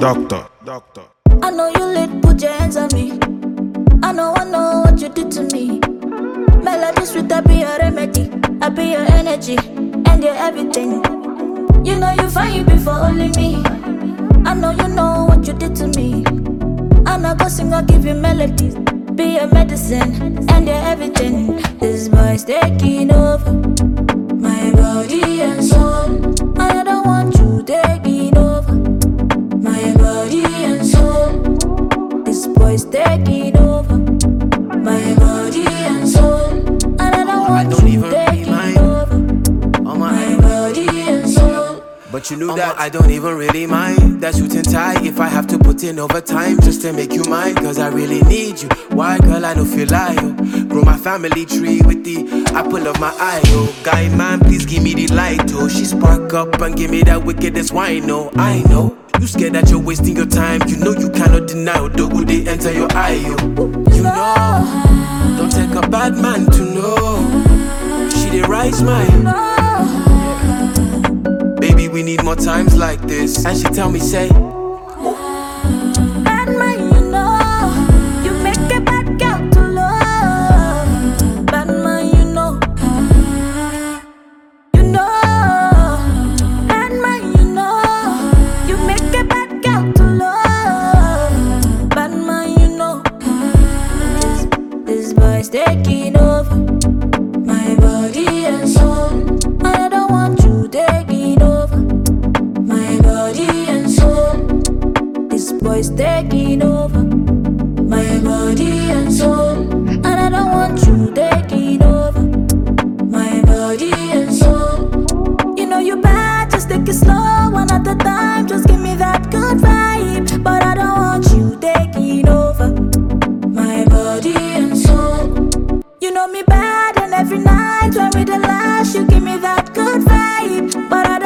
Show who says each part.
Speaker 1: Doctor.
Speaker 2: I know you lit, put your hands on me. I know what you did to me. Melody sweet, I be your remedy. I be your energy, and your everything. You know you find you before only me. I know you know what you did to me. I'm not gonna sing, I'll give you melodies. Be your medicine, and your everything. This boy's taking over my body and soul. I don't want you taking over my body and soul. This boy's taking over my body and soul. And I don't want you taking over my body and soul.
Speaker 3: But you knew that I don't even really mind that suit and tie. If I have to put in overtime just to make you mine, cause I really need you. Why, girl, I don't feel like you. Grow my family tree with the apple of my eye, oh. Guy, man, please give me the light, oh. She spark up and give me that wickedest wine, oh. I know you scared that you're wasting your time. You know you cannot deny the good they enter your eye, oh. You know, don't take a bad man to know. She the right mind. Baby, we need more times like this. And she tell me, say,
Speaker 2: bad man, you know, you make a bad girl to love. Bad man, you know, bad man, you know, you make a bad girl to love. Bad man, you know, this boy's taking over my body and soul. I don't want you taking over my body and soul. This boy's taking over my body and soul. And I don't want you taking over my body and soul. You know you bad, just take it slow, one at a time. Just give me that good vibe. But I don't want you taking over my body and soul. You know me bad, and every night when we the last, you give me that good vibe. But I